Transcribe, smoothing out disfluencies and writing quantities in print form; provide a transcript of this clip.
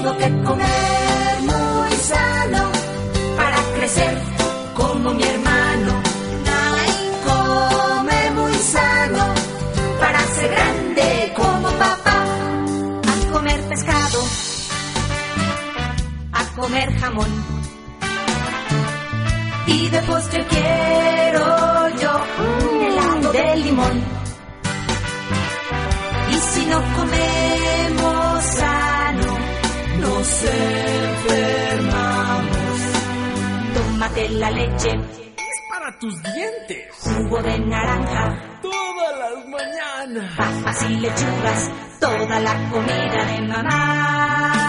Tengo que comer muy sano para crecer como mi hermano. Comer muy sano para ser grande como papá. A comer pescado, a comer jamón. Y de postre quiero yo un helado de limón. Y si no comemos sano, nos enfermamos. Tómate la leche, es para tus dientes. Jugo de naranja, todas las mañanas. Papas y lechugas, toda la comida de mamá.